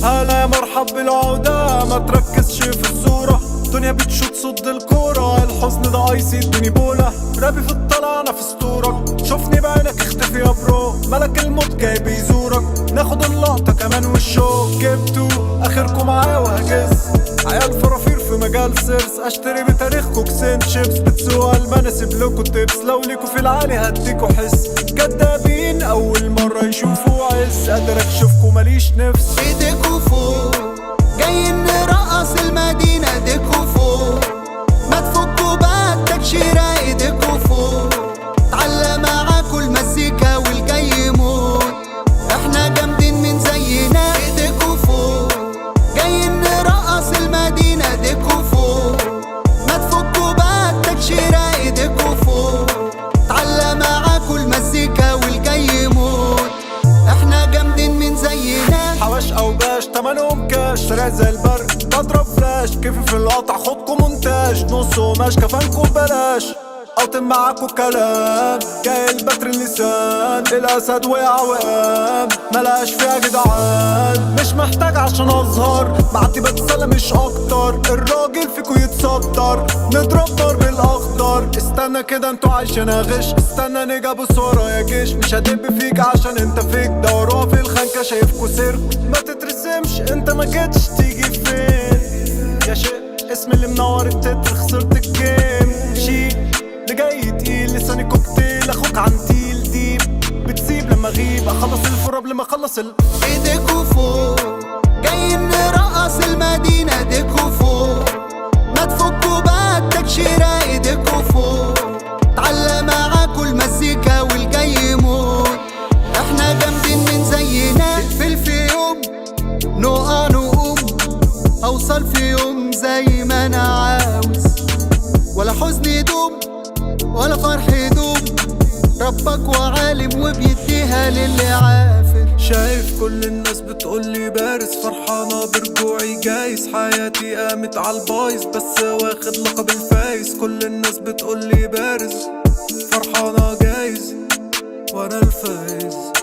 هلا يا مرحب بالعودة، ما تركزش في الصورة، الدنيا بتشوت صد الكورة، الحزن ده ايسي اديني بولا، رابي في الطلعة انا في اسطورك، شوفني بعينك اختفي يا برو، ملك الموت جاي بيزورك، ناخد اللقطة كمان والشو، جبتوا اخركم معايا وهجس، عيال فرافير في مجال سيرس، اشتري بتاريخكوا كسين شيبس، بتسوق المان اسيب لكوا تيبس، لو ليكوا في العالي هديكوا حس، كدابين اول مرة يشوفوا عز، قادر اكشفكوا ماليش نفس. ايديكوا فوق جايين نرقص المدينة، ايديكوا فوق ما تفكوا بقى التكشيرة، ايديكوا فوق تعلى معاكوا المزيكا والجاي يموت، احنا جامدين من زينا، ايديكوا فوق جايين نرقص المدينة، ايديكوا فوق ما تفكوا بقى التكشيرة، ايديكوا فوق تعلى معاكوا المزيكا والجاي يموت، احنا جامدين من زينا. حواش او باش تمنهم كاش، سريع زي البرق بضرب فلاش، كيفي في القطع خدكوا مونتاج، نص قماش كفانكوا ببلاش، قاطم معاكوا كلام، جاي البتر اللسان، الاسد وقع وقام، ملقاش فيها جدعان، مش محتاج عشان اظهر، بعدي بتسلى مش اكتر، الراجل فيكوا يتصدر، نضرب ضرب الاخضر، استنى كده انتوا عايشين غش، استنى نيجي بص ورايا جيش، مش هدب فيك عشان انت فيك، دوروها في الخنكة شايفكوا سيرك، ما تترسمش انت ما جيتش تيجي فين، يا شيء اسم اللي منور التتر، خسرت الجيم، شيء اللي جاي تقيل، لساني كوكتيل، اخوك عنتيل ديب، بتسيب لما اغيب، اخلص الفور قبل ما اخلص ايديكوا فوق جايين نرقص المدينة، ايديكوا فوق ما تفكوا بقى التكشيرة، ايديكوا فوق تعلى معاكوا المزيكا والجاي يموت، احنا جامدين من زينا، نقفل في يوم نقع نقوم، اوصل في يوم زي ما انا عاوز، ولا حزن يدوم ولا فرح يدوم، ربك وعالم وبيديها للي عافر. شايف كل الناس بتقولي بارز، فرحانة برجوعي جايز، حياتي قامت عالبايظ، بس واخد لقب الفايز، كل الناس بتقولي بارز، فرحانة جايز وانا الفايز.